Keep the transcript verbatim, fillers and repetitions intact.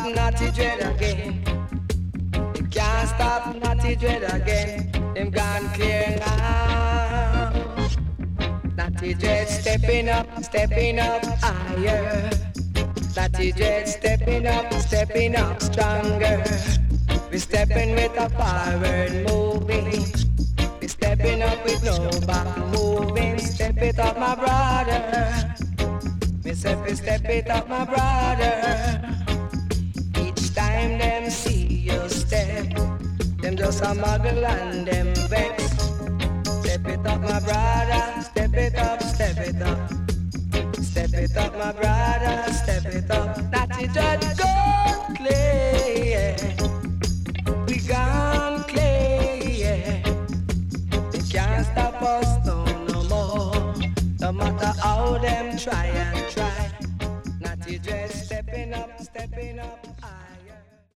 stop Natty Dread again. They can't stop Natty Dread again. Them gone clear now. Natty Dread stepping up, stepping up higher. Natty Dread stepping up, stepping up stronger. We stepping with a forward moving. We stepping up with no back moving. Step it up, my brother. Me step it, step it up, my brother. Each time them see you step, them just a muggle and them vex. Step it up, my brother. Step it up, step it up. Step it up, my brother. Step it up. Natty Dread gone clay, yeah. We gone clay, yeah. They can't stop us no, no more. No matter how them try and try. Natty Dread stepping up, stepping up higher.